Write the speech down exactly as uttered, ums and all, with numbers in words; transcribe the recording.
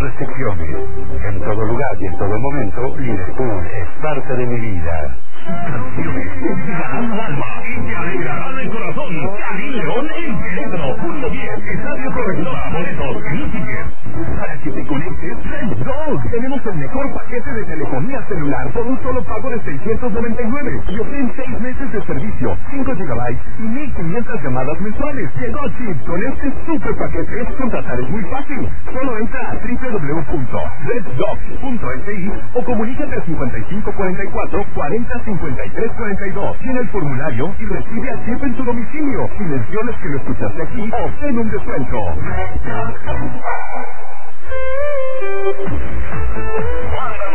restricciones. En todo lugar y en todo momento, Liverpool es parte de mi vida. Canciones que llegarán al alma y te alegrarán el corazón. Cali León en Querétaro, junio diez, Estadio Corregidora, boletos en Tickets. Para que te conectes, Red Dog. Tenemos el mejor paquete de telefonía celular por un solo pago de seiscientos noventa y nueve y obtén seis meses de servicio, cinco gigabytes y mil quinientas llamadas mensuales. Llegó Chip. Con este super paquete, contratar es muy fácil. Solo entra a doble u doble u doble u punto red dog punto s i o comunícate a cincuenta y cinco cuarenta y cuatro cuarenta cincuenta y tres cuarenta y dos. Llena el formulario y recibe a Chip en tu domicilio. Si mencionas que lo escuchaste aquí, obtén un descuento.